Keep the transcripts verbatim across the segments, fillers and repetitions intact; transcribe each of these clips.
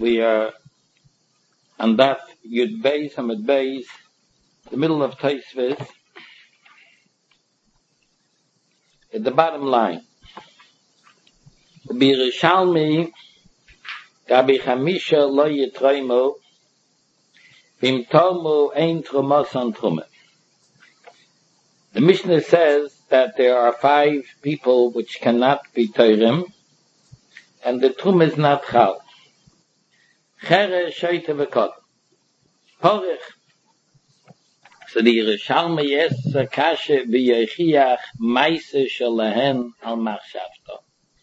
We are on Daf Yud Beis Hamid Beis, the middle of Tosfos, at the bottom line. B'Yerushalmi Gabi Chamisha lo yitroimu V'im tomu ein trumos an truma. The Mishnah says that there are five people which cannot be toirim, and the truma is not chal. Chere shoyte v'kot. Porich. So the Yerushalmi yes kashe b'yechiach maise shalahen al machshavto.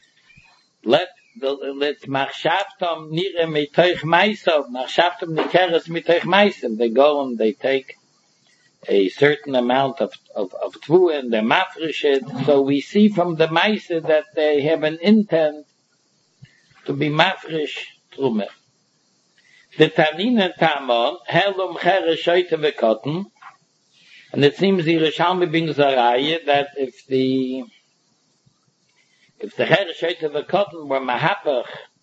Let the let machshavtom nire mitoich maisov, machshavtom nikeres mitoich maisim. They go and they take a certain amount of of of tvu and they mafresh it. So we see from the maise that they have an intent to be mafresh truma. The Tanina Tamon, Helum Chere Shoyte V'Kotten, and it seems the Yerushalmi brings a raya that if the if the Chere Shoyte V'Kotten were mahapach,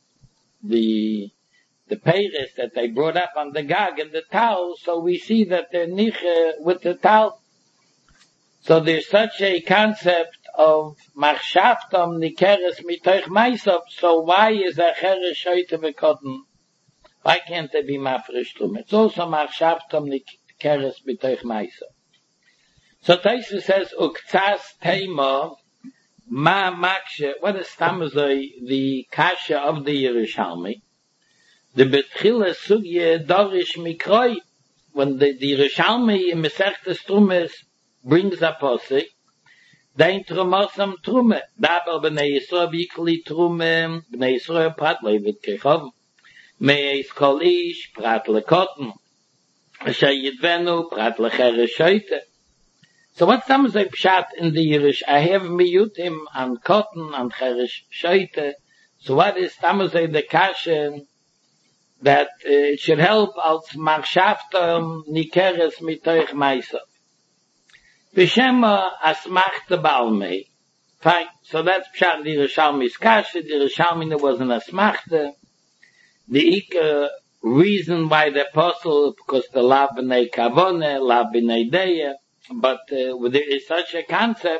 the the peiris that they brought up on the gag and the towel, so we see that they're niche with the towel. So there's such a concept of machshavtom nikeres mitoich maisov. So why is a Chere Shoyte V'Kotten? Why can't they be mafresh truma? It's also machshavtom nikeres b'toich maisa. So Tosfos says uktzas teima ma makshe. What is tamazoi the kasha of the Yerushalmi? The betchila sugye dorish mikroi. When the, the Yerushalmi in Masechtas Trumas brings a posik, dein trumosam trume. Dabar b'nei Yisrael b'ikli trume b'nei Yisrael prat leivit kechov. Meis kol ish, prat lekotten. Asher yidvenu, prat lechere shoyte. So what's the pshat in the Yerush? I have miyutim on cotton and chere shoyte. So what is tamazay the kasha that uh, it should help als machshavtom nikeres mitoich maisa? B'shema asmachte ba'almei. Fine. So that's pshat the Yerushalmi's kasha. The Yerushalmi was an asmachte. The uh, reason why the apostle, because the lav b'nei kavone, lav b'nei deya, but uh, there is such a concept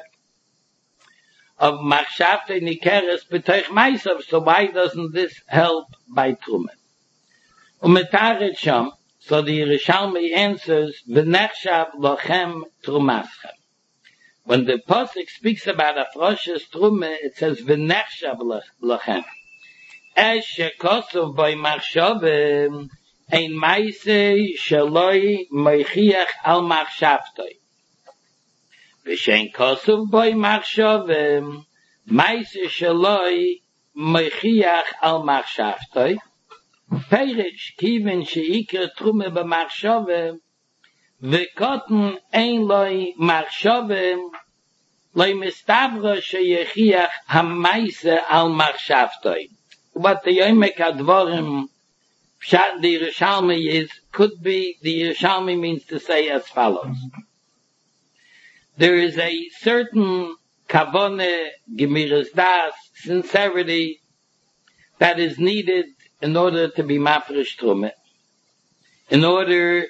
of machshavte nikeres b'toich maisav, so why doesn't this help by truma? Umetaret sham, so the Yerushalmi answers, v'nechshav lochem trumaschem. When the pasuk speaks about afroshes truma, it says v'nechshav lochem. Es shekosov by machshavim ein maise shaloi meichiach al machshavtoi. V'shen kosov by machshavim maise shaloi meichiach al machshavtoi. Perish kiven sheikre trume b'machshavim v'kotten ein loi machshavim loi mistavra sheyechiach hamaise al machshavtoi. What the Yomek Advarim Pshat the Yerushalmi is, could be, the Yerushalmi means to say as follows. There is a certain kavone, gemiras das, sincerity, that is needed in order to be mafresh truma. In order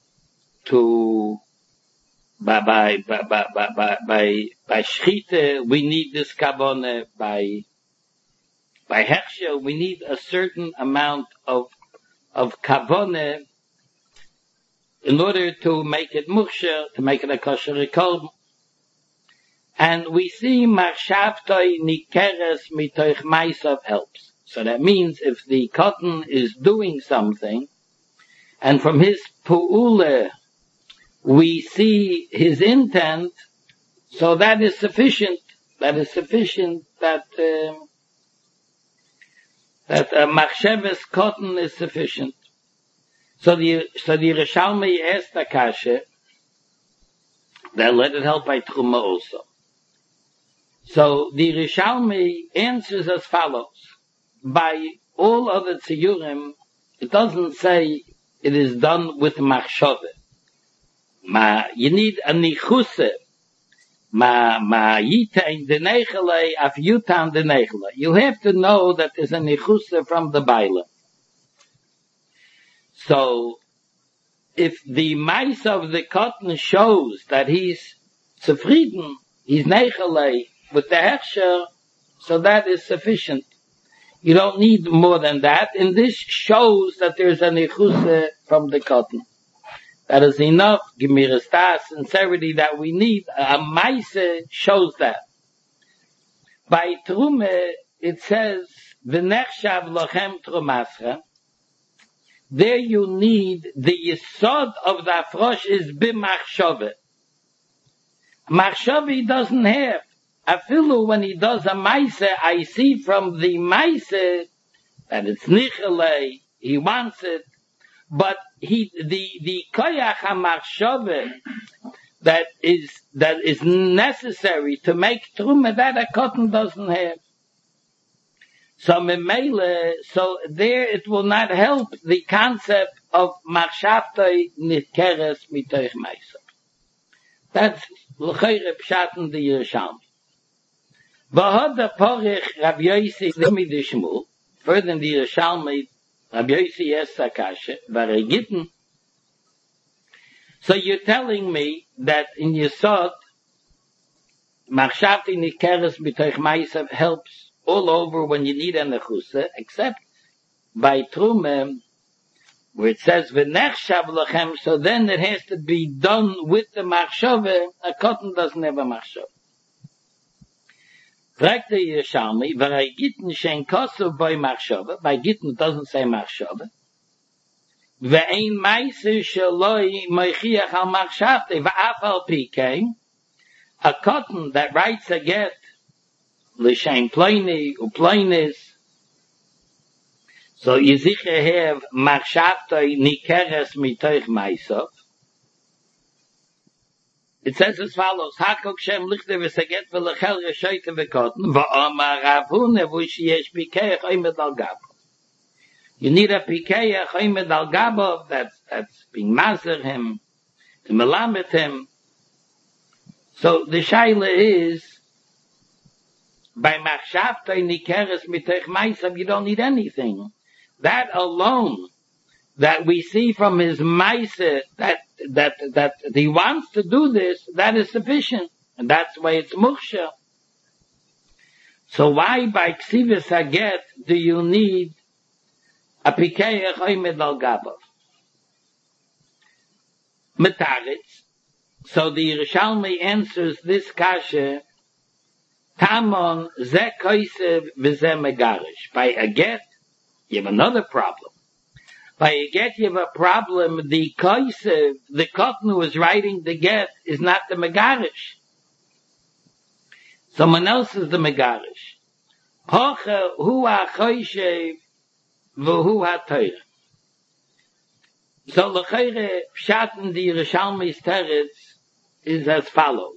to, by, by, by, by, by, by, by shchite, we need this kavone, by By Hechsher, we need a certain amount of of kavone in order to make it muksher, to make it a kosher rekol. And we see machshavtoi nikeres mitoich maisav helps. So that means if the cotton is doing something, and from his pu'ule we see his intent, so that is sufficient. That is sufficient that um, that a machsheves cotton is sufficient. So the, so the Yerushalmi asked the kasha, that let it help by truma also. So the Yerushalmi answers as follows. By all other tziyurim, it doesn't say it is done with machshove. Ma, you need a nichuse. Ma ma yita in the nechele af yuta in the nechele. You have to know that there's a nichusa from the baila. So, if the mice of the cotton shows that he's zufrieden, he's neichele with the hechsher, so that is sufficient. You don't need more than that, and this shows that there's an ichuse from the cotton. That is enough, gemiristas, sincerity that we need. A mice shows that. By Trume, it says, v'nechshav lochem trumascha. There you need, the yesod of the afrosh is b'machshove. Machshove he doesn't have. Afilu, when he does a maise, I see from the maise that it's nichele, he wants it, but he, the, the koyach ha-machshove that is, that is necessary to make truma, that a cotton doesn't have. So memele, so there it will not help the concept of machshavtoi nitkeres mitoich maisa. That's l'chayre pshaten the Yerushalmi. V'hod the porich Rabbi Yossi limi d'shmul, further in the Yerushalmi, Rabbi Yossi yes sakashe, v'arei gitten. So you're telling me that in Yesod, machshavtoi nitkeres mitoich maisa helps all over when you need a nechuse, except by Trumem, where it says v'nechshav lachem, so then it has to be done with the machshove. A cotton doesn't have a machshove. Fragt the Yerushalmi, v'rei gitten shen kosov by machshove, by gitten it doesn't say machshove, v'ein meise shaloi meichiach al machshavte, v'af al pikein, a cotton that writes a get, l'shem pleni u'plenis. So you sicher have machshavtoi nikeres mitoich maisov. It says as follows: Hakok shem lichter v'seget v'lechel reshoyte v'kotten v'omar ravune v'u'shiyesh pikeach oimed al gabo. You need a pikeach oimed al gabo that's that's being mazer him to melamed him. So the shaila is, by machshavtoi nikeres mitoich maisov, you don't need anything. That alone, that we see from his maise, that, that, that he wants to do this, that is sufficient. And that's why it's muksha. So why by ksivis haget do you need a pikeach oimed al gabov? Metaritz. So the Yerushalmi answers this kasha, Tamon ze koisev v'ze megarish. By a get, you have another problem. By a get, you have a problem. The koisev, the cotton who is writing the get, is not the megarish. Someone else is the megarish. Hoche hu ha-choishev v'hu ha-toireh. So l'chayre pshaten the Yerushalmi's teretz is as follows.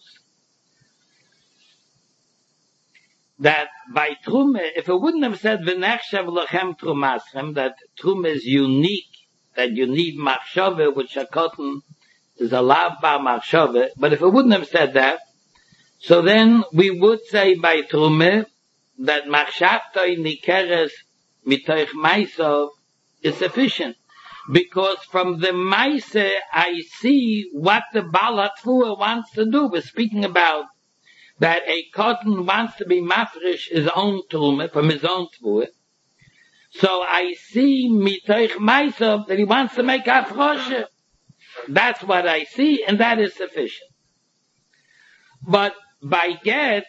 That by Trume, if it wouldn't have said v'nechshav lachem trumaschem, that Trume is unique, that you need machshove, which a cotton is a lav bar machshove, but if it wouldn't have said that, so then we would say by Trume that machshavtoi nikeres mitoich maisov is sufficient. Because from the maise I see what the Baal HaTfuah wants to do. We're speaking about that a cotton wants to be mafresh his own trume from his own tfuah. So I see mitoich maisov that he wants to make afroshe. That's what I see, and that is sufficient. But by get,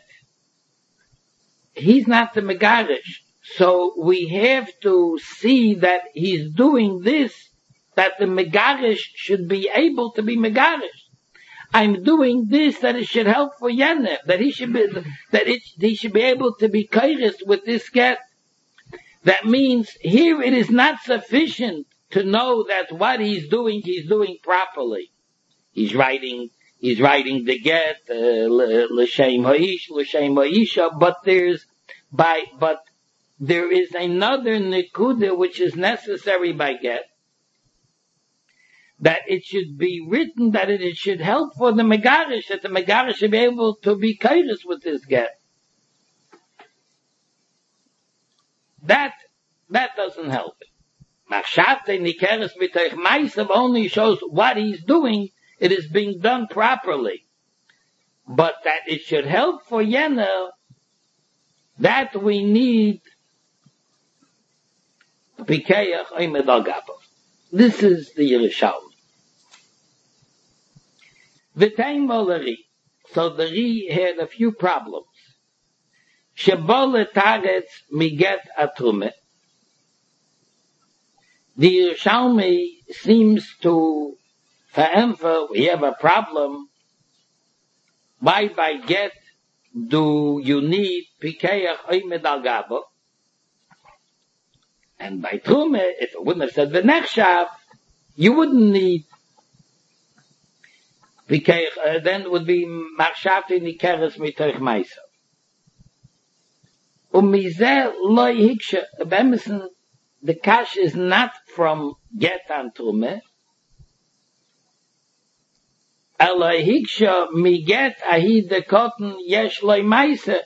he's not the megarish. So we have to see that he's doing this, that the megarish should be able to be megarish. I'm doing this that it should help for Yenef, that he should be, that it, he should be able to be kairis with this get. That means here it is not sufficient to know that what he's doing, he's doing properly. He's writing, he's writing the get, l'shem ha'ish, l'shem ha'isha, but there's, by, but there is another nekuda which is necessary by get, that it should be written, that it, it should help for the megarish, that the megarish should be able to be kairis with this get. That, that doesn't help it. Machshavte nikeres mitoich meisav only shows what he's doing, it is being done properly. But that it should help for Yena, that we need Pikeach Oimed Al Gabav. This is the Yerushalmi. V'tein Moleri. So the Ri had a few problems. Shebole Tagetz Miget Atrume. The Yerushalmi seems to veremphasize, we have a problem. Why by get do you need Pikeach Oimed Al Gabav? And by Trume, if it wouldn't have said V'nechshav, you wouldn't need Pikeach, uh, then it would be Machshavte Nikeres Mitoich Meisav. Umizeh Lo Hiksha, Bemesen, the cash is not from get and Trume, Elo Hiksha mi get ahid the cotton yesh Lo Meise.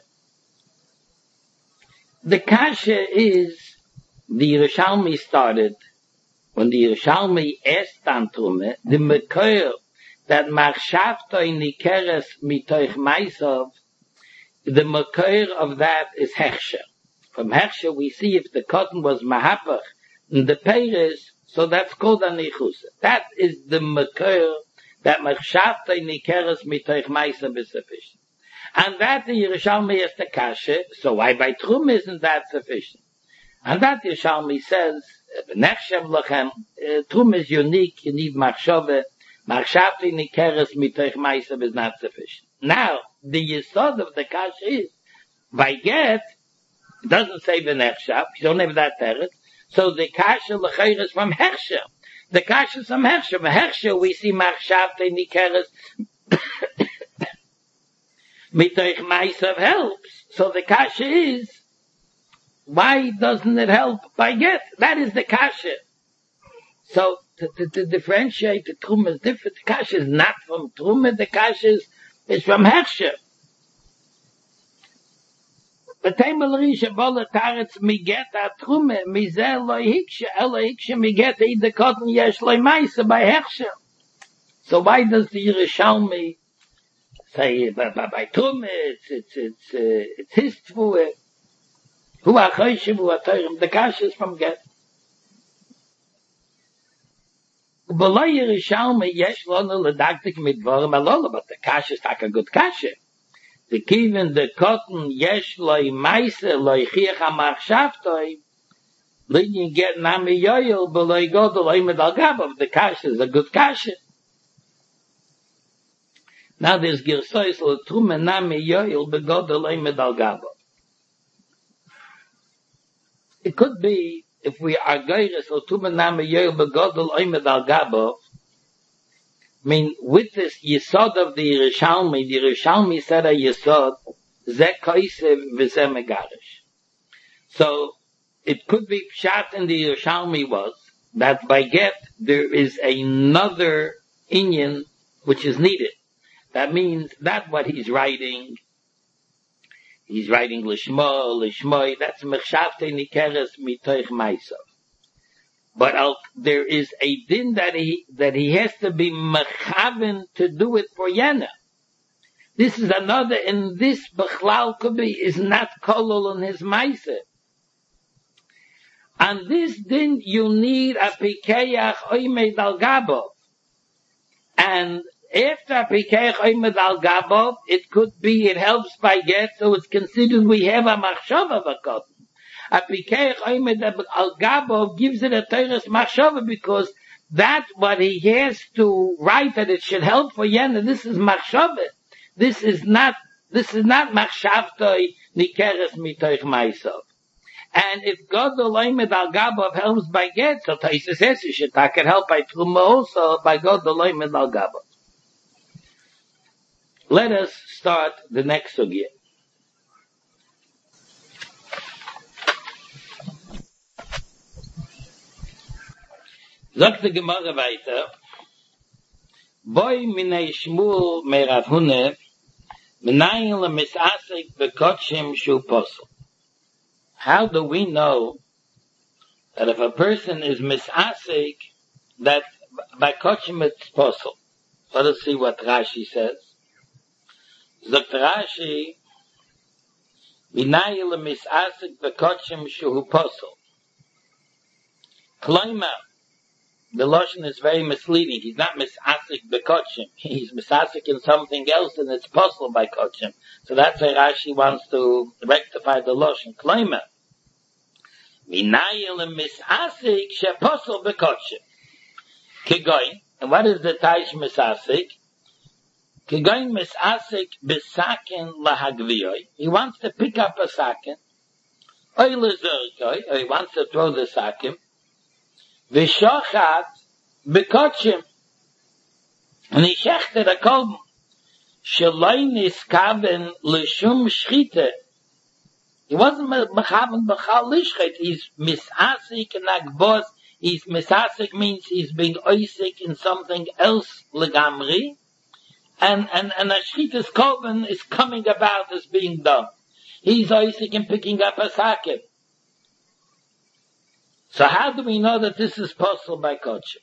The cash is, the Yerushalmi started, when the Yerushalmi asked on Trume, the Mekoyer, that Machshavtoi Nikeres Mitoich Meisav, the Mekoyer of that is Hechsher. From Hechsher we see if the cotton was Mahapach, and the Peiris, so that's called an Ichus. That is the Mekoyer, that Machshavtoi Nikeres Mitoich Meisav is sufficient. And that the Yerushalmi is the Kashe, so why by Trume isn't that sufficient? And that Yerushalmi says, Nechshem lachem, Trume is unique, you need Machshove, Machshavte Nikeres Mitoich Meisav is not sufficient. Now, the Yesod of the Kash is, by get, it doesn't say V'nechshav, you don't have that teretz, so the Kash l'chayr is from Hechsher. The Kash is from Hechsher. From Hechsher we see Machshavte Nikeres Mitoich Meisav helps. So the Kash is, why doesn't it help by get? That is the kasha. So to, to, to differentiate the Trume is different. The kasha is not from Trume, the kasha is, is from Hechsher. The Teimel Risha Bola Taretz mi get a Trume, mi zeh lo hiksha, elo hiksha mi get a ide cotton yesh lo meise by Hechsher. So why does the Yerushalmi say by, by, by Trume, it's, it's, it's, uh, it's his Tvuah. Who are Choshim, who are Torah, the Kasha is from get. Below Yerushalmi, yesh lonu ledaktik midvorim alola, but the Kasha is like a good Kasha. The kiven, the cotton, yesh loy meise, loy chiach ha-machshavtoi, linyin get nami yoyel, below godol oimed al gabav, the Kasha is a good Kasha. Now there's Girsois, lo trume nami yoyel, begodol oimed al gabav. It could be, if we are geiris or tumaname yoyel begodol oimed al gabav, I mean, with this yesod of the Yerushalmi, the Yerushalmi said a yesod, ze koisev v'ze megarish. So, it could be pshat in the Yerushalmi was, that by get, there is another inyan which is needed. That means, that what he's writing, he's writing Lishmo, Lishmoi, that's Mechshavte Nikeres Mitoich Meisav. But I'll, there is a din that he, that he has to be Mechaven to do it for Yena. This is another, and this Bechlal could be, is not Kolol in his Meisav. And this din, you need a Pikeach Oimed Al Gabav. And after Pikeach Oimed Al Gabav, it could be, it helps by get, so it's considered we have a Machshava Bakot. A Pikeach Oimed Al Gabav gives it a Teres Machshava because that what he has to write that it should help for Yena, this is Machshava. This is not, this is not Machshavtoi Nikeres Mitoich Meisav. And if God Oimed Al Gabav helps by get, so Taisa says you should take it help by Truma also by God Oimed Al Gabav. Let us start the next sugya. Sagt die Gemara weiter, Boy minei Shmuel me Rav Hune, menayin le misasik bekotshim shu posel. How do we know that if a person is misasik, that by kochim it's possible. Let us see what Rashi says. Zok Rashi, Vinayil misasik bekochim shuhu possible. Kloima, the Lashon is very misleading. He's not misasik bekochim. He's misasik in something else, and it's possible by kochim. So that's why Rashi wants to rectify the Lashon. Kloima, Vinayil misasik she possible bekochim. Kigoin, and what is the Taish misasik? Kigoin misasik besakin lahagviyoi. He wants to pick up a sakin. Oy lezerikoi, or he wants to throw the sakin. V'shochat bekochim. And he shechted a kolben. Sheloi niskaven l'shum shchite. He wasn't mechaven b'chal lishchet. He's misasik and agbos. He's misasik means he's being oisik in something else legamri. And, and, and a shchitas kolben is coming about as being done. He's oisik in picking up a sakin. So how do we know that this is possible by kochim?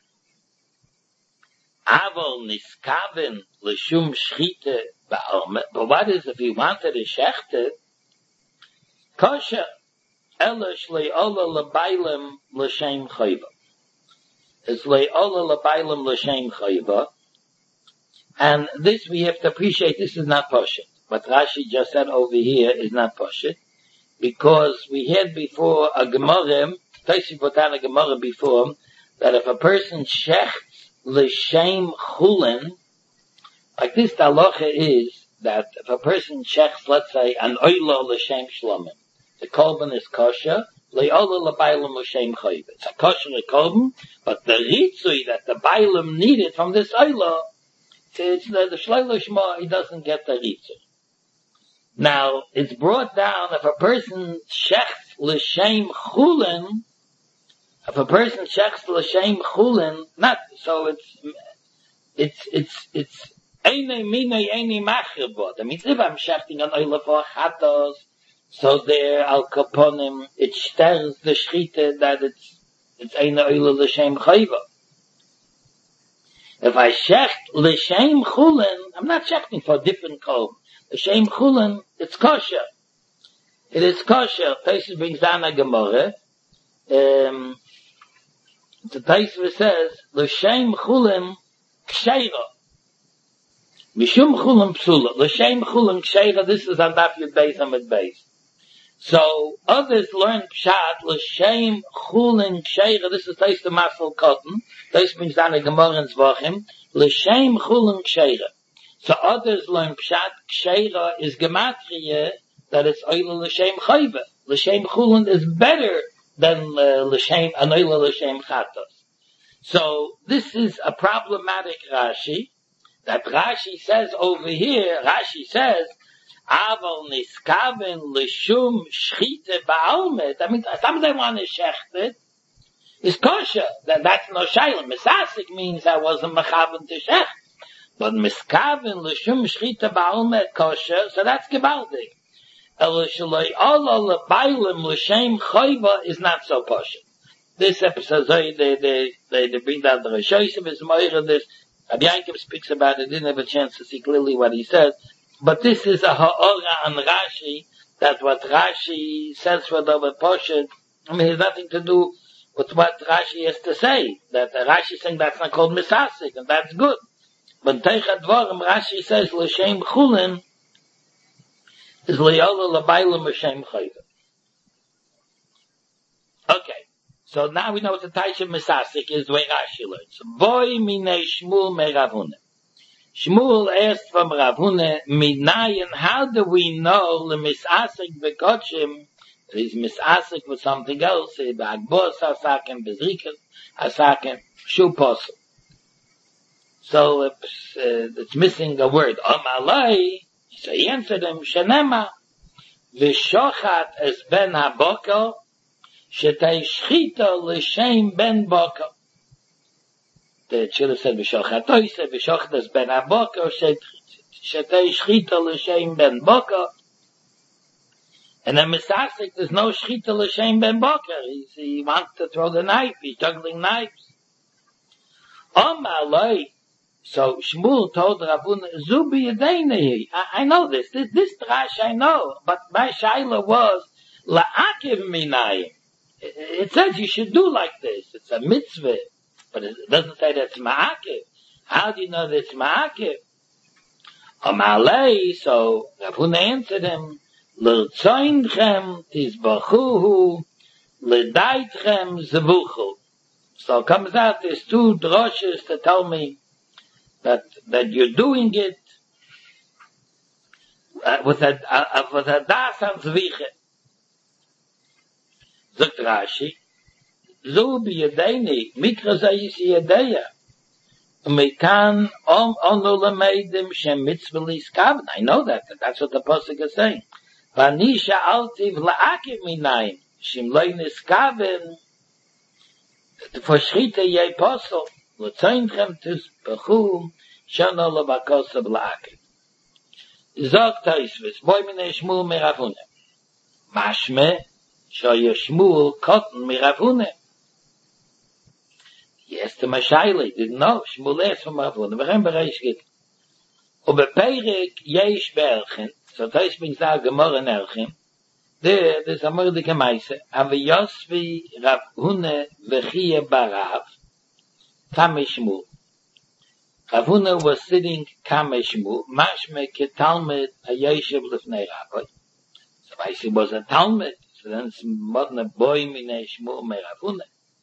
Avol niskaven l'shum shchite ba'alme. But what is if he wanted to shechte? Kosher. Elish le'ola le'bailim l'shem chayva. It's le'ola le'bailim l'shem chayva. And this we have to appreciate, this is not poshut. What Rashi just said over here is not poshut. Because we had before a Gemara, Tosi put down a Gemara before, that if a person shechts l'shem chulin, like this the halacha is, that if a person shechts, let's say, an oila l'shem shlomim, the kolben is kosher, le'ola le'bailim l'shem chayv. It's a kosher kolben, but the ritzui that the bailim needed from this oila, it's the, the shleilo shma, he doesn't get the ritzui. Now, it's brought down, if a person shechts l'shem chulin, if a person shechts l'shem chulin, not, so it's, it's, it's, it's, eine mine, eine machir. That means if I'm shechting an oila for chatos, so there, al kaponim, it stirs the shchita that it's, it's eine oila l'shem chayva. If I shecht l'shem chulin, I'm not shechting for a different kol. L'shem chulin, it's kosher. It is kosher. Taisus brings down a Gemara. Um, the Taisus says, l'shem chulin ksheira. Mishum chulin psula. L'shem chulin ksheira, this is on Daf Yud Beis Amud Beis. So, others learn pshat, l'shem chulin ksheira, this is Taisus the Masal Cotton. Taisus brings down a Gemara in Zvachim. L'shem chulin ksheira. So others learn pshat, ksheira is gematria, that it's oila l'shem chayva. L'shem chulin is better than uh, l'shem, an oila l'shem chatos. So this is a problematic Rashi, that Rashi says over here, Rashi says, aval niskaven l'shum shchite ba'almet. I mean, somebody want to shecht it, is kosher. That, that's no shayla. Misasik means I wasn't mechaven to shecht. But miskaven l'shum shchita ba'almet kosher, so that's gebaldik. El shaloi ala lebailim l'shem chayva is not so kosher. This episode, they, they, they, they bring down the Rishosim, is Moira, this, Rabbi Yankiv speaks about it, didn't have a chance to see clearly what he says, but this is a ha'ora on Rashi, that what Rashi says for the Poshet, I mean, it has nothing to do with what Rashi has to say, that Rashi is saying that's not called misasik, and that's good. But Teichat Dvorim, Rashi says, l'shem chulin, is le'ola l'bailim l'shem chayva. Okay. So now we know what the Taisha Misasik is, the way Rashi learns. Boy minei Shmuel me Rav Huna. Shmuel asked from Rav Huna, Minayin, how do we know the Misasik bekochim, that he's Misasik with something else, ba'agbos hasakim, bezrikas hasakim, shu posel. So it's, uh, it's missing a word. Amalai, so he answered him, Shenema, v'shochat es ben habokal, shetei shchita l'shem ben bokal. The Chila said, v'shochat oise, v'shochat es ben habokal, shetei shchita l'shem ben bokal. And then Misasik, there's no Shchita L'Shem Ben Boker. He's, he wants to throw the knife. He's juggling knives. On Malay, so Shmuel told Ravuna, Zubi Yadeinehi. I, I know this. This, this drash I know. But my shaila was, La'akiv Minayim. It, it says you should do like this. It's a mitzvah. But it doesn't say that it's Ma'akiv. How do you know that it's Ma'akiv? On Malay, so Ravuna answered him, L'rzoinchem tizbachuhu, l'daitchem zevuchu. So it comes out, there's two droshes to tell me that, that you're doing it uh, with a, uh, with a das and zviche. Zogt Rashi, Zu b'yadeini, mikra zayis yadeya. Mekan om onu lemeidim shem mitzvah liskaven. I know that, that's what the pasuk is saying. Vanisha altiv la'akiv minayim, shem loy niskaven, verschritte je posel, l'zoinchem tispachu, shana levakosav la'akiv. Zog Tosfos, boy mine Shmuel miravune. Mashme, shoye Shmuel kotten miravune. Yes, the Mashayli didn't know. Shmuel asked from Ravuna. We gaan bereis get. Op a Perik yesh bergen. So Tosfos brings out Gemara in Erchim. There, there's a mordike meise. Ave Yosvi Ravuna v'chie barav. Kame Shmuel. Ravuna was sitting Kame Shmuel. Mashme ke Talmud hayeshev lefnei Rabbi. So I see was a Talmud. So then it's modern boy mine Shmuel me Ravuna.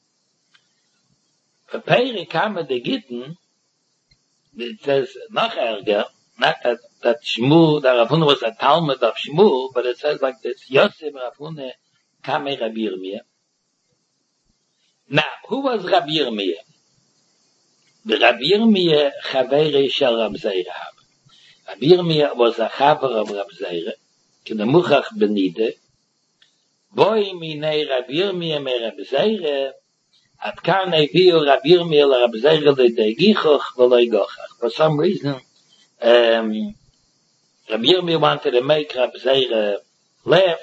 For Peri Kame de Gitten, it says, noch erger, not that, that Shmuel, that Ravuna was a Talmud of Shmuel, but it says like this, Yosef Ravuna Kame Rabbi Yirmiyah. Now, who was Rabbi Yirmiyah? The Rabbi Yirmiyah Chavere Shel Rab Zeira. Rabbi Yirmiyah was a Chaver of Rab Zeira, Kenemuchach Benide, Boy Minei Rabbi Yirmiyah me Rab Zeira, at kan eviu Rabbi Yirmiyah Rab Zeira de Gichoch v'loy Gochach. For some reason, um, Rabbi Yirmiyah wanted to make Rab Zeira laugh,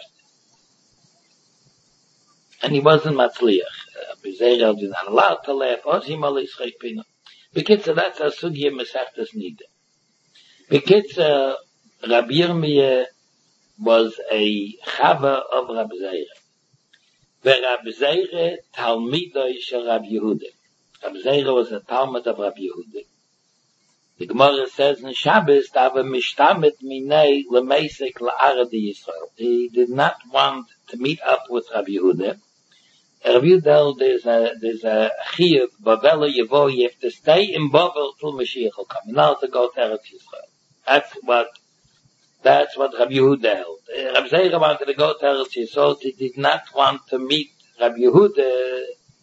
and he wasn't matzliach. Rabbi Zeira was not allowed to laugh. Ozi malei schek pino. Bekitzer, that's a sugya mesachtas nida. Bekitzer, Rabbi Yirmiyah was a chava of Rabbi Zeira. Rabbi Zeira Talmidoi shel Rabbi Yehuda. Rabbi Zeira was a Talmud of Rabbi Yehuda. The Gemara says in Shabbos, Tava mishtamet minei lemeisek la'aradi Yisrael. He did not want to meet up with Rabbi Yehuda. Rabbi Yehuda, there's a, there's a chiyuv, Babel Yevo, you have to stay in Babel till Mashiach will come. You're not to go to Eretz Yisrael. That's what That's what Rabbi Yehuda held. Uh, Rabbi Zeira wanted to go to Eretz Yisrael. He did not want to meet Rabbi Yehuda.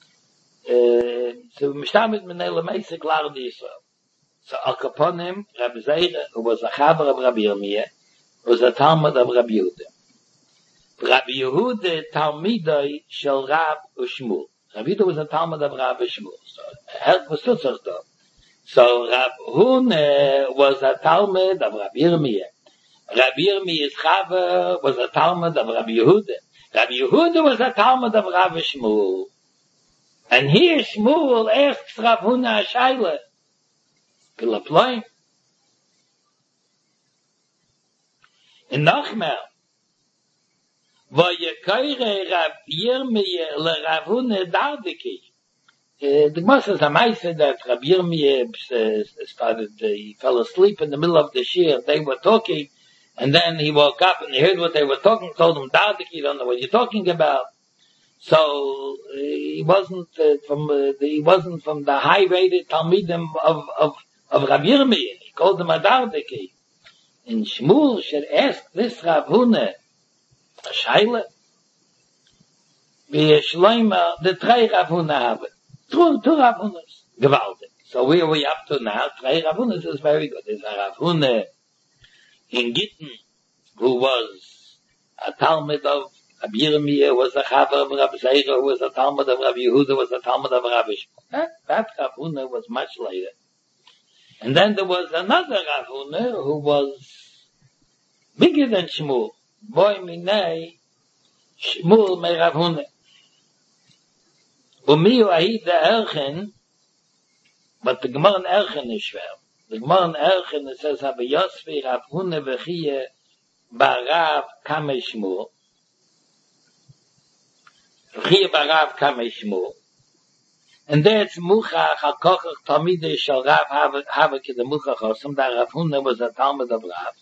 So Mishtamid Minei L'Meisik L'Arad Yisrael. So Al Kaponim, Rabbi Zeira, who was a Chaver of Rabbi Yirmiyah, was a Talmud of Rabbi Yehuda. Rabbi Yehuda Talmidoi Shel Rab Ushmuel. Rabbi Yehuda was a Talmud of Rab Ushmuel. So help was Tutzach though. So Rab Hune was a Talmud of Rabbi Yirmiyah. Rabbi Yirmiyah's Chava was a Talmud of Rabbi Yehuda. Rabbi Yehuda was a Talmud of Rabbi Shmuel. And here Shmuel asks Rav Huna a Shaila. Pilaploin. In Nachmel, Vayekaire Rabbi Yirmiyah le Rav Huna Dardiki. The Gemara says a Maisa that Rabbi Yirmiyah started, he fell asleep in the middle of the shir. They were talking. And then he woke up and he heard what they were talking, told him, Dardik, you don't know what you're talking about. So, uh, he wasn't, uh, from, uh, the, he wasn't from the high-rated Talmidim of, of, of Rabbi Yirmiyah. He called him a Dardiki. And Shmuel should ask this Rav Huna, a Shaila, wie Shloima, the three Rav Huna have it. Two, two Rav Hunas. Gewaltig. So where are we up to now? Three Rav Hunas is very good. There's a Rav Huna in Gittin, who was a Talmud of Rabbi Yirmiyah, was a Chaver of Rabbi Zeira, who was a Talmud of Rabbi Yehuda, was a Talmud of Rabbi Shmuel. That, that Rav Huna was much later. And then there was another Rav Huna who was bigger than Shmuel. Boy Minei Shmuel me Rav Huna. Umi ahid the Erchen, but the Gemara in Erchen is schwer. The Gemara in Erchen, it says, Habe Yosfi Rav Huna v'chiyeh barav kame Shmuel. V'chiyeh barav kame Shmuel. And there it's Muchach HaKochach Talmidei Shal Rav Havak the Muchach Osam, that Rav Huna was a Talmud of Rav.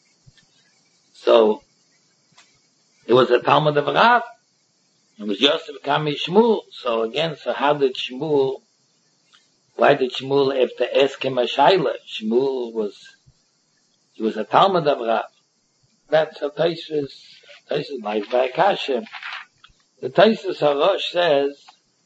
So, it was a Talmud of Rav. It was Yosef Kami Shmuel. So again, so how did Shmuel, why did Shmuel have to ask him a Shaila? Shmuel was, he was a Talmud of Rav. That's a Taisus, Taisus like by Kashem. The Taisus HaRosh says,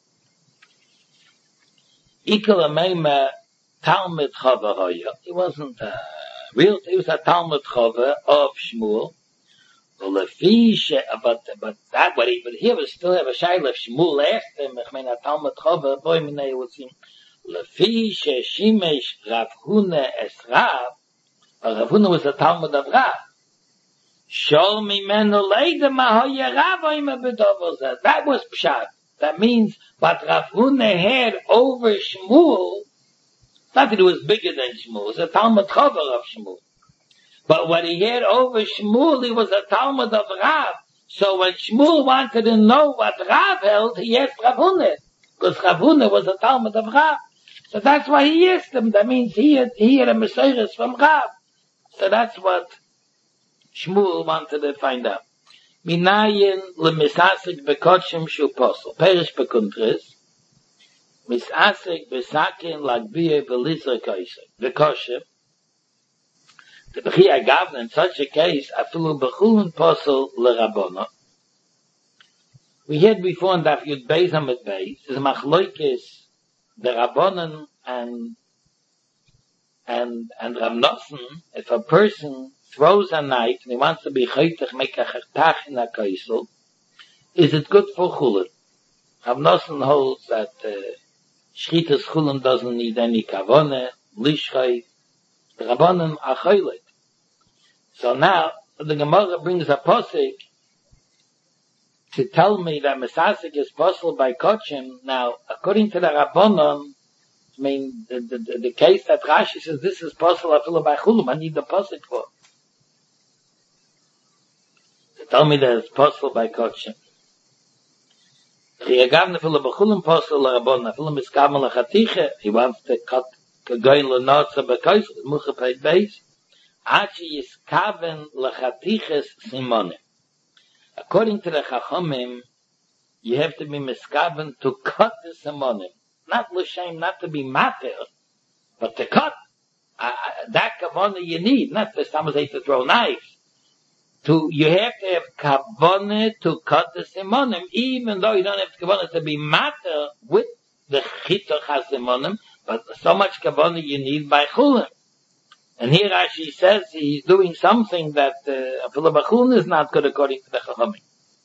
Ikal Ameima Talmud Chava Hoya. He wasn't a real, he was a Talmud Chava of Shmuel. Well, if he, but, but that, but he, but he was still have a Shaila. If Shmuel asked him, I mean, a Talmud Chava, boy, minay would seem, Lefi she Shimesh Rav Huna es Rav, Rav Huna was a Talmud of Rav. Shol mimenu leida ma hoya Rav oima bedovos. That was Pshat. That means what Rav Huna had over Shmuel, not that it was bigger than Shmuel, it was a Talmud Chava of Shmuel. But what he had over Shmuel, he was a Talmud of Rav. So when Shmuel wanted to know what Rav held, he asked Rav Huna, because Rav Huna was a Talmud of Rav. So that's why he asked him. That means he had, he had a Messiah from Rav. So that's what Shmuel wanted to find out. Minayin lemisasik bekotshim shu posel. Perish bekuntris. Misasik besakin lagbiye velizra kaisek. Bekotshim. The Bechia Gavna, in such a case, afilu bechulun posel lerabona. We had before in Daf Yud Beis Amid Beis, is machloikis the Rabbonon and and and Rav Nosson. If a person throws a knife and he wants to be chaytach, make a chertach in a kaisel, is it good for chulun? Rav Nosson holds that uh, shchitas chulun doesn't need any kavone, lishchay. The Rabbonon are chaylik. So now the Gemara brings a posik to tell me that Mesasik is possible by Kochim. Now, according to the Rabbonon, I mean, the, the, the case that Rashi says this is possible, I feel by Chulum, I need the posik for. To tell me that it's possible by Kochim. He wants to cut Kagoin Lenotza Bekois, Muchapay Beis, Achi Yiskaven Lechatiches Simonim. According to the Chachamim, you have to be miskaven to cut the simonim. Not l'shem, not to be mater, but to cut. Uh, that kavana you need, not the some say to throw knives. To, you have to have kavana to cut the simonim, even though you don't have kavana to be mater with the chitoch ha-simonim, but so much kavana you need by chulin. And here Rashi says he's doing something that uh, Philabachun is not good according to the Chachamim.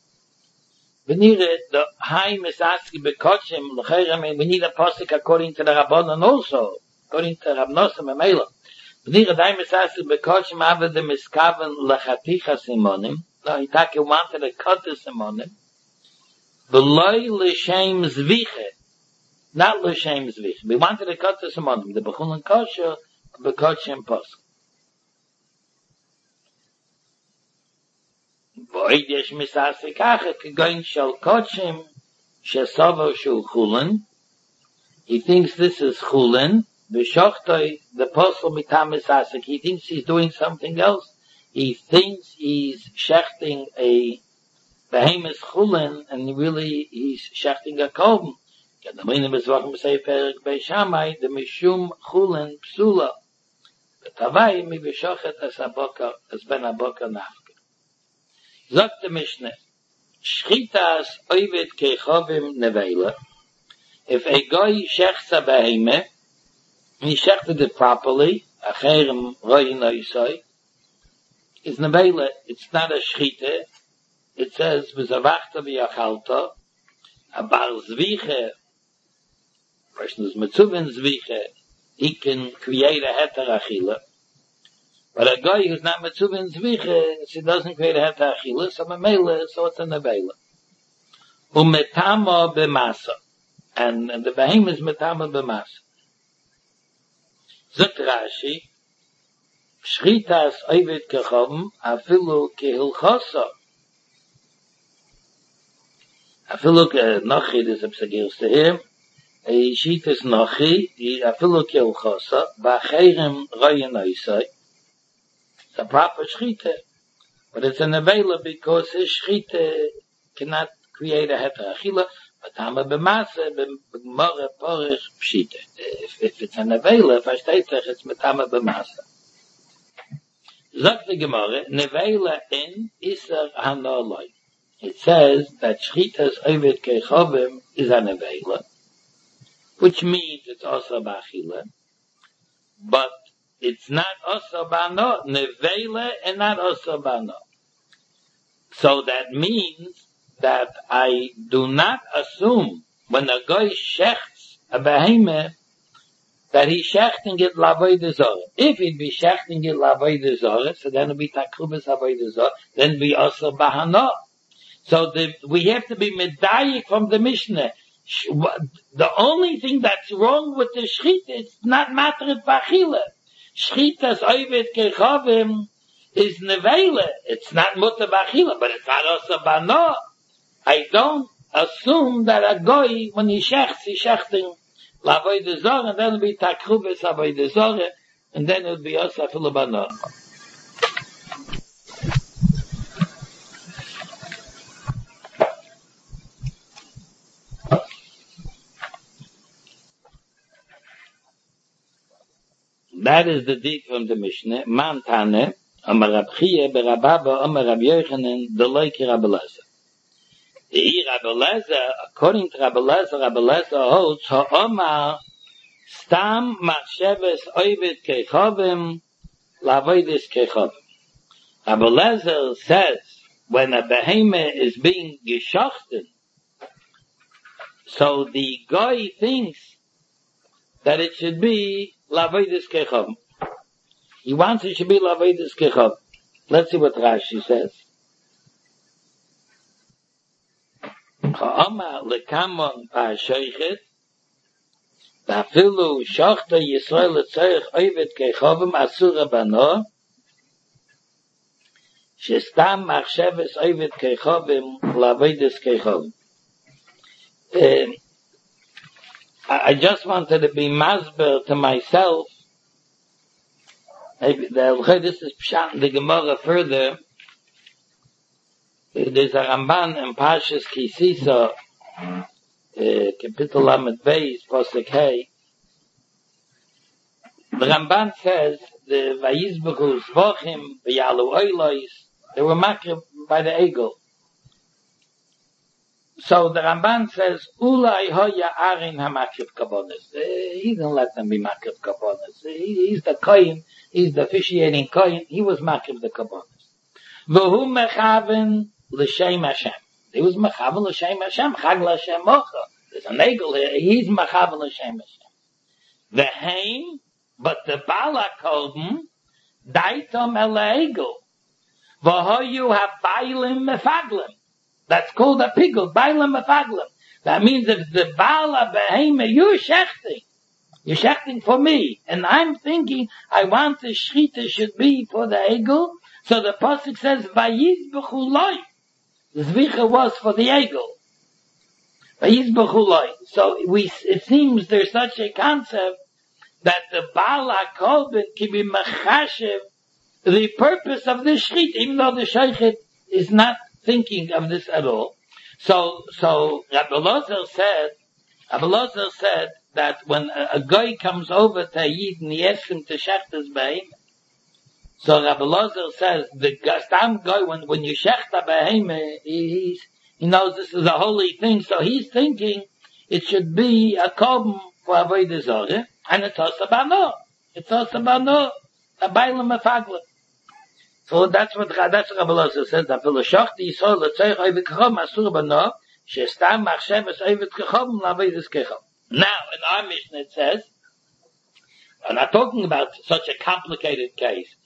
The high Mesaski Bekochim, we need a posik according to the Rabbanon also, according to Rav Nosson and Mela. Venire the high Mesaski Bekochim have the Miskaven Lechaticha Simonim. No, he thought he wanted to cut the Simonim. V'loi l'shem zviche. Not l'shem zviche. We wanted to cut the Simonim. The Bechun and Kosher, Bekochim Posel. Void yesh misasik achet kegoin shel kochim shesovo shul chulin. He thinks this is chulin. V'shochtoi the posel mitam misasik. He thinks he's doing something else. He thinks he's shechting a behemoth chulin, and really he's shechting a kolben. The meaning is what we say Perik Beishamai, the mishum chulin psula. Tavai mi v'shochet as aboka, as ben aboka nafka. Zok the Mishnah, shchitas oivet kechovim nevela. If a guy shechts a behemeh, he shechted it properly, acherem roi noisoi, is nevela, it's not a shchita. It says, v'zavachta v'yachalta, a bar zviche, person is mitzuvin zviche, he can create a heter achila. But a guy who's not Metzuva in Zvicha, she doesn't create a Heter Achila, so Mamela, so it's a Nevela. Umetama b'masa. And, and the Bahim is Metama b'masa. Zot Rashi, Shritas Oivet Kechavim, afilu kehilchasa. Afilu kenachi, there's a psagirs to him, a Shritas nachi, afilu kehilchasa, ba'acheirim rayin oisai. It's a proper Shrita, but it's a Nevela because his Shrita cannot create a Heter Achila, but Tama b'masa, b'more porish pshita. If, if it's a Nevela, if I state it, it's Metama b'masa. Zok the Gemara, Nevela in Isar Hanoloi. It says that Shritas Oivet Kechavim is a Nevela, which means it's also B'achila, but it's not also B'ano, Nevela and not also B'ano. So that means that I do not assume when a guy shechts a behemoth that he's shechting it l'avodah zarah. If he'd be shechting it l'avodah zarah, so then it'd be takrubas avodah zarah, then it'd be also bahana. So the, we have to be medayik from the Mishnah. The only thing that's wrong with the shchita, it's not matret b'achila. Shchitas oivet kechavim is nevela. It's not mutter b'achila, but it's not also bahana. I don't assume that a guy, when he shechts, he's shechting l'avodah zarah, and then it'll be takrubas avodah zarah, and then it'll be also afilu b'ano. That is the deed from the Mishnah. Man Tane, Amar Rab Chiya, Berababa, Amar Rab Yochanan, Deloike Rab Elazar. The Rab Elazar, according to Rab Elazar, Rab Elazar holds, Ha'omar, Stam Machsheves Oivet Kechavim, Lavoidis Kechavim. Rab Elazar says, when a behemoth is being geschachten, so the guy thinks that it should be Lavoidis Kechavim. He wants it should be Lavoidis Kechavim. Let's see what Rashi says. Ha'ama lekamon pa'ashoichet v'afilu shochta Yisrael l'tzorech oivet kechavim asura bano shestam machsheves oivet kechavim l'avodas kechavim. I just wanted to be masber to myself. Maybe this is pshat in the Gemara further. There's a Ramban in Parshas Kisisa, uh, Kapitel Lamed Beis, Posek Hey. The Ramban says the Vayizbechu Zvochim, V'yalu Oilois, they were makrib by the Egel. So the Ramban says, Ulai hoya arin hamakrib kabonis. He didn't let them be makrib kabonis. He's the kohen, he's the officiating kohen, he was makrib the kabonis. V'hu mechaven l'shem Hashem. He was mechaven l'shem Hashem, chag l'Hashem mocha. There's an egel here, he's mechaven l'shem Hashem. V'heim, but the Bala Kolben, daitom el egel. V'hoyu ha-bailim mefaglim. That's called a pigul, bailim mefaglim. That means if the Bala behema, you're shechting. You're shechting for me. And I'm thinking, I want the shchita should be for the egel. So the pasuk says, Vayizbechu loy. The zvicha was for the egel. Vayizbechu loy. So we, it seems there's such a concept that the Baal HaKolben can be mechashev the purpose of the shchita, even though the sheichet is not thinking of this at all. So, so Rabbi Elazar said, Rabbi Elazar said that when a, a guy comes over to a Yid and he asks him to shecht his behemoth, so Rabbi Elazar says the stam guy when when you shecht a behemoth, he, he's he knows this is a holy thing, so he's thinking it should be a korban for avodah zarah, and it's also bano, it's also bano, a bailam mefaglim. So that's what that's what Rabbi Elazar says. That the shachti yisrael l'tzayich oivet kechom asur bano shestam machsheves oivet kechom l'avodas kechom. Now in our Mishnah it says, I'm not talking about such a complicated case.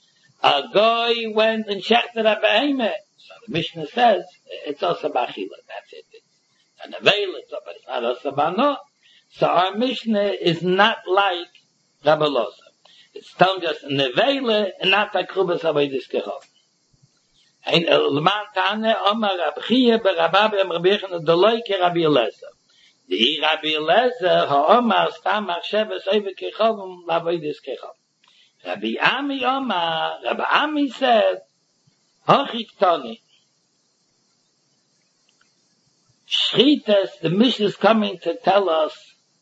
a guy went and checked it at Behemah. So the Mishnah says, it's also Bachila, that's it. It's an Avela, but it's not also Bano. So our Mishnah is not like Rabbi Loza. It's telling us an Avela and not like Krubas Avodas Kechov. And Leman Tane, Omar Rabchia, Berababe, Am Rabbi Yechon, Doloi Ke Rabbi Eliezer. The Rabbi Eliezer, HaOmar, Stam, Achsheves, Oive Kechovim, Lavodas Kechov. Rabbi Ami Omar, Rabbi Ami said, Hochik Toni. Shchitas, the Mishnah is coming to tell us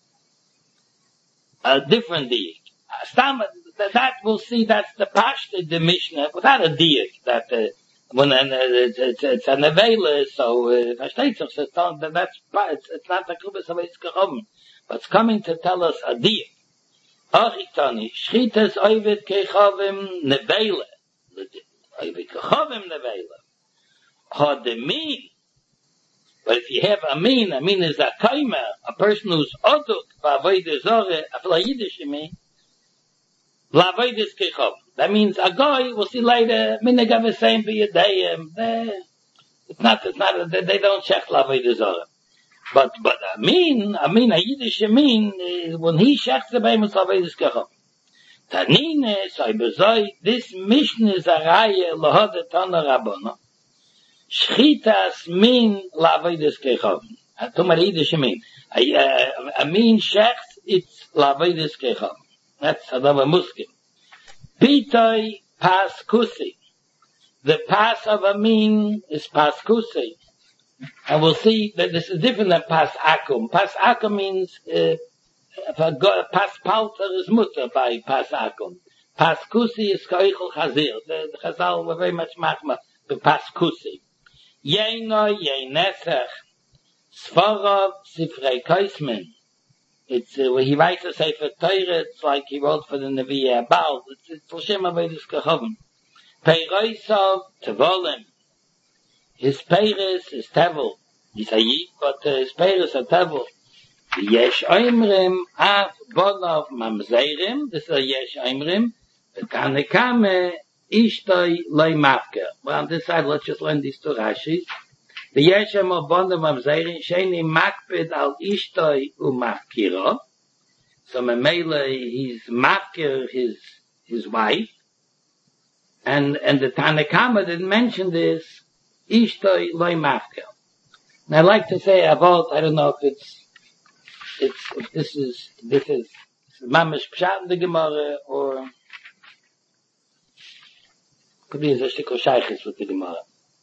a different diik. Stam, that we'll see, that's the Pashta, the Mishnah, without a diik, that, uh, when uh, it's, it's, it's an Avela, so, uh, versteht sich, so that that's, it's, it's not the Krubas Avodas Kechov, but it's coming to tell us a diik. Achiktani, Shchitas Oivet Kechovim Nevela. Oivet Kechovim Nevela. Hademin. But if you have a mean, a mean is a kaimer, a person who's oduk, v'avodah zoreh, a fila Yiddish mean, l'avodas kechov. That means a guy, we'll see later, minhag avesayim b'yadayim. It's not, it's not, they don't check l'avodah zoreh. But, but, I mean, I mean, a Yiddish mean, uh, when he shechs the behemoth avodas kechov. Tanine, so I bezoi, this Mishnah is a raya, lohod etana rabbona. Shchitas mean l'avodas kechov. Tumar Yiddish mean. A, uh, a mean shechs, it's l'avodas kechov. That's adava muskim. Pitoi pas kusi. The pas of a mean is pas kusi. And we'll see that this is different than pas akum. Pas akum means, uh, if a go, pas palter is mutter by pas akum. Pas kusi is koichel chazir. The, the chazal were very much machma to pas kusi. Yeino, yeinesach, sforov, sifrei koismen. It's, uh, when he writes a Sefer Torah, it's like he wrote for the Nevi'ah about. It's, it's L'shem Avodas Kechovim. Peiroisov, tevolem. His Peiris is Tevel. He's a Yid, but uh, his Peiris are Tevel. Yesh Oimrim, Av Bonov Mamzerim. This is a Yesh Oimrim. The Tanekame, Ishtoi Loi Mafker. Well, on this side, let's just learn these two Rashis. The Yesh Oimrim Bonov Mamzerim, Sheni Makpid Al Ishtoi U Mafkiro. So Memele, he's Mafker, his, his wife. And, and the Tanekama didn't mention this. Ishtoi loy mafker. And I like to say about, I don't know if it's, it's, if this is, this is, mamish pshat in the Gemara, or, could be a shtikol shaychis with the Gemara.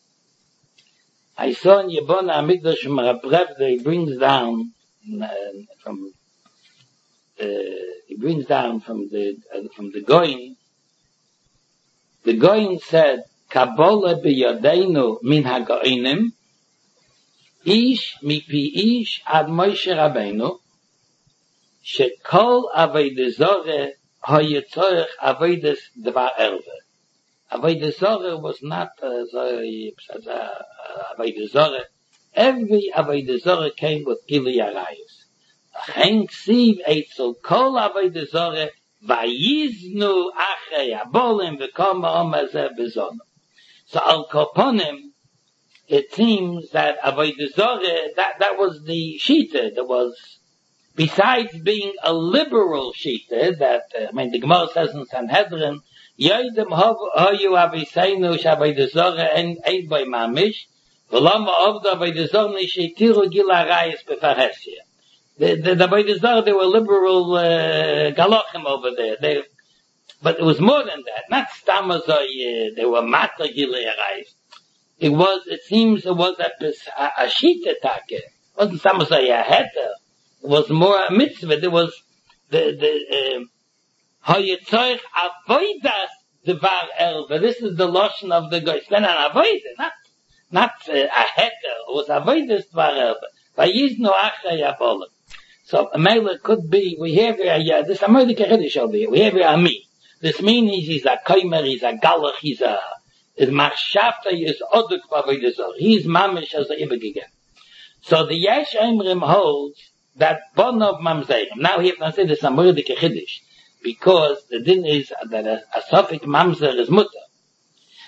I saw in Yebona Amigdash Marabrevde, he brings down, uh, from, uh, he brings down from the, uh, from the Goyin. The Goyin said, Kabbalah biyadeinu min ha'go'inim, ish mipi ish ad Moshe Rabbeinu, shekol avodah zoreh hayetzorech avodas dvar erve. Avodah zoreh was not uh, avodah zoreh. Every avodah zoreh came with gili arayos. Chen ksiv eitzel kol avodah zoreh vayiznu achrei abolim v'koma omazeh bezonu. So al koponim, it seems that avodah zoreh, that that was the shita. That was, besides being a liberal shita, that uh, I mean the Gemara says in Sanhedrin, yoydem hoyu aviseinu shavodah zoreh and ein by mamish, v'lama avda avodah zoreh sheitiru gila rayis befarhesia. The the the avodah zoreh, they were liberal uh, galachim over there. They, but it was more than that. Not stamazoi, they were mata gilearais. It was, it seems it was a, a, a shita take. It wasn't stamazoi a heter. It was more a mitzvah. There was the, the, hayetzoich avoidas devar erva. This is the lotion of the goy. Then an avoidah, not, not uh, a heter. It was avoidas devar erva. Vayiznu achrei abolim. So a male could be, we have here, yeah, this Amodik Chiddush over here. We have here a me. This means he's a kaimer, he's a galach, he's a, his machshavta is oduk b'avodah zoreh. He's mamish as a ibegigah. So the Yesh Oimrim holds that bonov mamzerim. Now he have to say this Amodik Chiddush, because the din is that a, a suffix mamzer is mutter.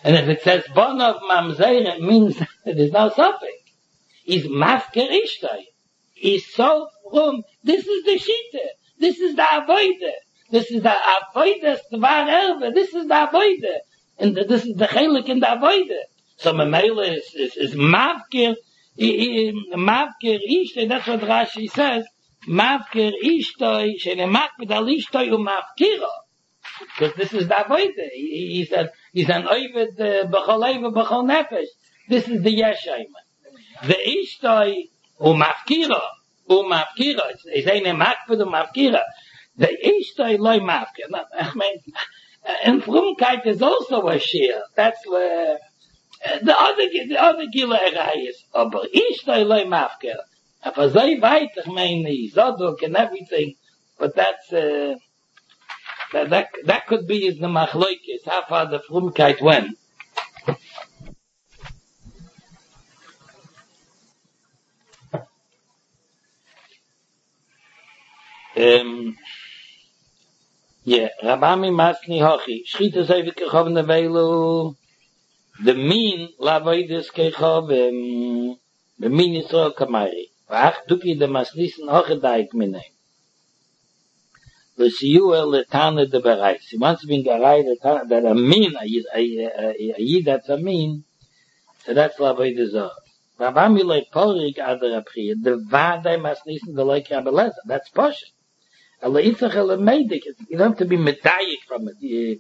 And if it says born of mamzer, it means there's no suffix. He's mafker ishtay. He's so from, this is the shita. This is the avoide. This is the avoide stvar erbe. This is the avoide. And the, this is the chelik in the avoide. So Mamela is, is, is mafker, mafker ishtay. That's what Rashi says. Mafker ishtay, shene makbid al ishtay u mafkira. Because this is the avoide. He, he said, he's an oived, b'chol oived, b'chol nefesh. This is the yeshayman. The ishtay u mafkira. U mafkira. It's eine makbid u mafkira. The ishtay loy mafkira. I mean, and frumkeit is also a shear. That's where, uh, the other, the other gila erayis. Aber ishtay loy mafkira. If I say weit, I mean, Zodok and everything, but that's, uh, that, that, that could be is the machloikis, how far the frumkeit went. Um, yeah, Rabami Masni Hochi, Shchita Zevik Kechov Nevelu, the mean, Lavoidis Kechov, um, the mean Yisrael Kamari. Ach, tuki de masnisen hoche daik minne. L'siyuel letane de bereis. He wants to be garai letane, that a min, a yid that's a min, so that's lavoi de zor. Rabami lei porig adar apri, de vadai masnisen de leik rabeleza. That's posh. Ale itzach ele meidik. You don't have to be medayik from it.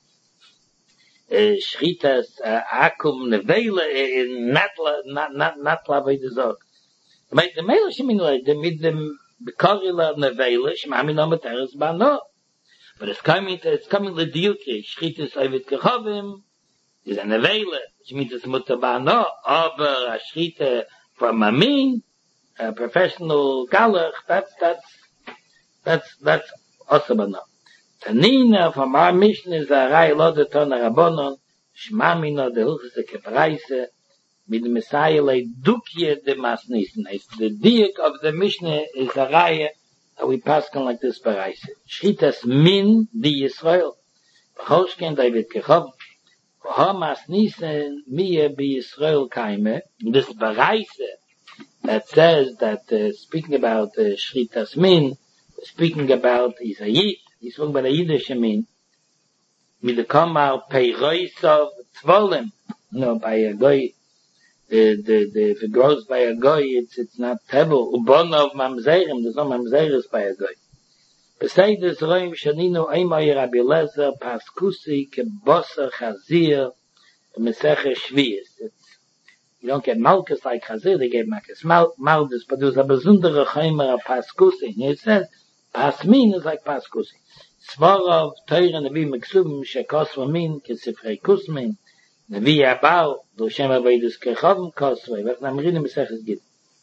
Shritas, akum, nevele, not lavoi de zor. But the male shiming like the mid the korila nevelish, mami no materes bano. But it's coming to, it's coming the duke, shchitis oivit kechovim, is a nevele, which means it's mutabano, aber a shchita from a mean, a professional galach, that's, that's, that's, that's also bano. Tanina from our mission is a rai lodetona rabonon, shmami no de hulchse kepraise, mit dem Messiah lei dukje de masnisen. It's the diak of the Mishnah is a raya that we pass on like this bereise. Shritas min di Yisrael. B'cholshken David Kechov. V'ha masnisen miye bi Yisrael kaime. This bereise that says that uh, speaking about uh, Shritas min, speaking about is a yid. He's speaking about a Yiddish min. Mit the kamar peiroisov tvolim. No, by a goy. The, the, the, if it grows by a goy, it's, it's not tebel. Ubon of mamzerim, there's no mamzeris by a goy. Beside this roim, shaninu eimai Rabbi Lezer, paskusi, kebosa, chazir, meseche shviyas. You don't get malchus like chazir, they gave malchus malchus, but there's a besundere chaimer of paskusi. And it says, pasmin is like paskusi. Svarov, teire, nevi, meksubim, shekos, vamin, kesifrei kusmin, Nevi Abau, do Shem Abayidus Kechovim Kosvei, Vech Namrinim Beseches Gid.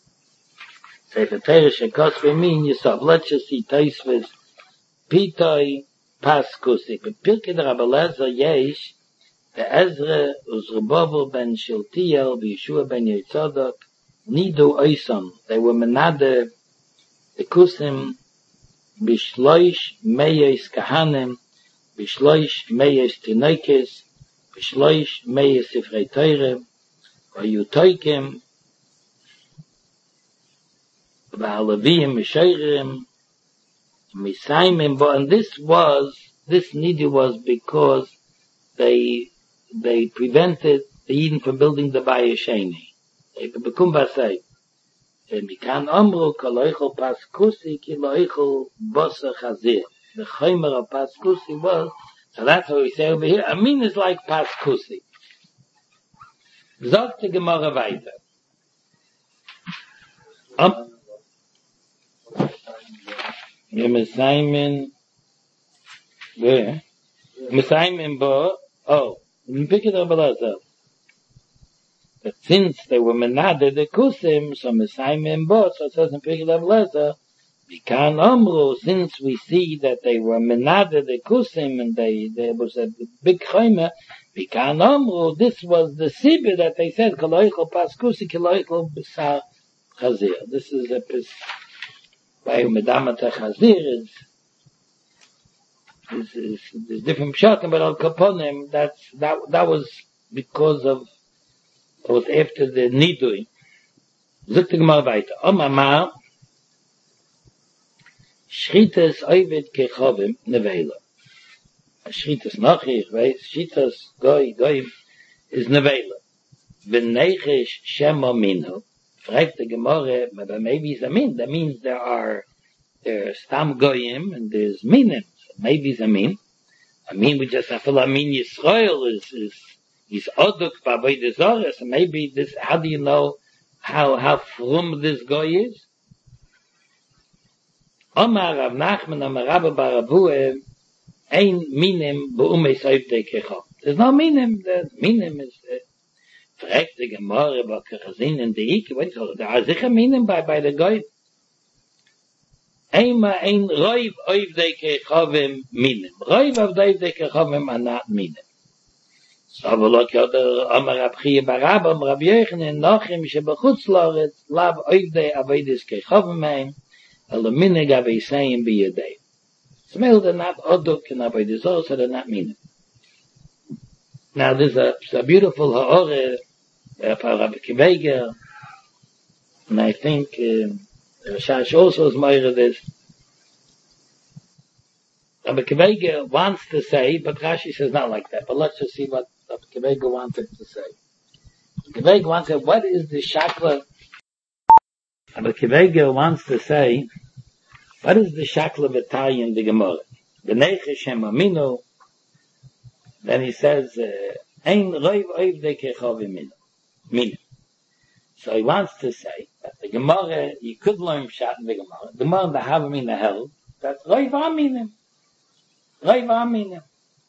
Sefer Teire Shekosvei Min Yisov, let's just see Teisves, Pitoi, Paskusi. But Pirke der Rabelezer Yesh, the Ezra, Uzrubovo ben Shiltiel, Yeshua ben Yitzodok, Nidu Oisom, they were menade, the Kusim, Bishloish Meyes Kahanim, Bishloish Meyes Tinoikes, Bishloish Meyes Sifrei Teire, Vayutoikim, Va'alavim Mishayrim, Misaimim, and this was, this nidi was because they, they prevented the Eden from building the Bayesheni. They could become Basay. And Mikan Omru, Kaloichel Paskusi, Kiloichel Bosa Chazir. The Chaymer of Paskusi was, so that's what we say over here. Amin is like Paskusi. Zog the Gemara weiter. Um, Mesaimin, where? Mesaimin bo, oh, pick it up a lot. But since they were menade the kusim, so Mesaimin bo, so it says in pick it up a lot. Bikan Omru, since we see that they were menade the kusim and they, there was a big chayma, Bikan Omru, this was the sibir that they said, Kaloichel paskusi, Kaloichel besar chazir. This is a pis, by Medamat chazir is, is, is, is different pshatim, but al kaponim, that's, that, that was because of what after the Nidui. Zogt the Gemara weiter. Oma ma, Shritas Oivet Kechovim Nevela. Shritas Nachi, ich weiß, Shritas Goy, Goyim, is Nevela. V'neichesh Shema Minho. Fragt the Gemara, but maybe it's a min. That means there are, there's Stam Goyim, and there's Minim. So maybe it's a min. I mean, we just have to, I mean, Yisrael is, is, is Oduk B'Avodah Zarah, so maybe this, how do you know how, how frum this guy is? Omar Rav Nachman, Omar Rabba Bar Avuah, ein minim b'umei soivtei kecha. There's no minim, the minim is, uh, fragt the Gemara, but Kachazin and the Ike, what is it? There are sicher minim by, by the guy. Eima ein roiv oivdei kechavim minim. Roiv oivdei kechavim are not minim. So, Avolok Yoder, Omar Abchiyah Barab, Omar Rabbi Yochanan, Nochim, Shebechutz Loretz, Lav oivdei avodas kechavim meim, el minig aveisayim biyadei. Smell they're not oduk and avodah zarah, so they're not minim. Now there's a, a beautiful ha'oreh, uh, for Rabbi Kiveger, and I think, um, Rashash also is more of this. Rabbi Kiveger wants to say, but Rashi says not like that. But let's just see what Rabbi Kiveger wanted to say. Rabbi Kiveger wants to say, what is the shakla? Rabbi Kiveger wants to say, what is the shakla v'tari in the Gemara? The Neichesh Shem Aminu. Then he says, Ein roiv oivdei kechavim minim. So he wants to say that the Gemara, you could learn Pshat in the Gemara. The Gemara that have him in the hell, that's roiv aminim. Roiv aminim.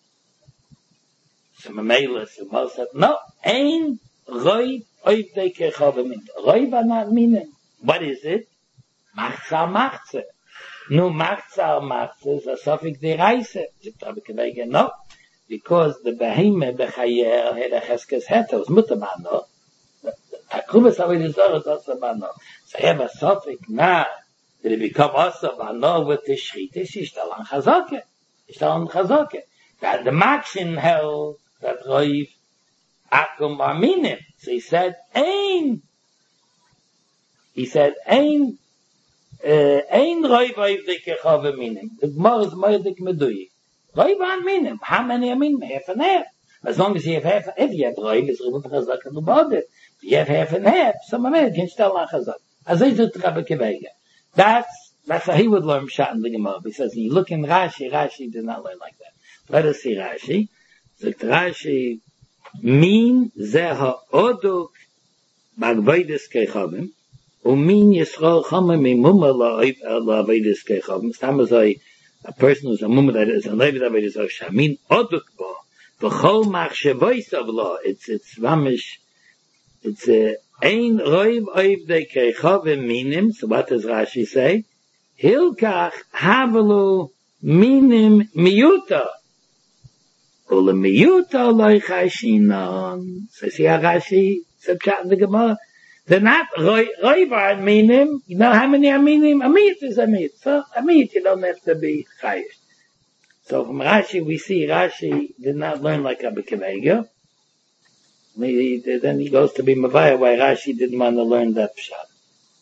So Mamela, so Gemara said, no, ein roiv oivdei kechavim minim. Roiv are not minim. What is it? Machza machze. No machza machze is a suffix deraisa. No, because the behemoth, the chayer, had a cheskes heter, was mutamano. Takubas avodah zarah is also bano. So you have a suffix now, that it become also bano with the shritis, yishtal an chazake. Yishtal an chazake. That the Maxim held that roiv akum aminim. So he said, ein. He said, ein, ein roiv oivdei kechavim minim. The Gemara is moedik meduyik. Roiv aminim. How many aminim? Half and half. As long as you have half, if you have roiv, it's ribbon chazak and ubodit. If you have half and half, some of it can still not chazak. As I said to Rabbi Kiveger. That's, that's how he would learn Pshat in the Gemara. He says, you look in Rashi, Rashi did not learn like that. Let us see Rashi. So Rashi, min zeh ha'oduk b'avodas kechavim, umin yisrael chama mimuma la'avodas kechavim. Stamazai, a person who's a mumma that is a levi avodas of shamin oduk bo, v'chol machshavos of law. It's, it's ramish, it's a, ein roiv oivdei kechavim minim. So what does Rashi say? Hilkach havelu minim miyuta. Ule miyuta loy chashinon. So see how Rashi said Pshat in the Gemara? They're not roiv minim. You know how many are minim? A miyut is a miyut. So a miyut you don't have to be chayish. So from Rashi we see Rashi did not learn like Rabbi Kiveger. Then he goes to be Mavaya why Rashi didn't want to learn that Pshat.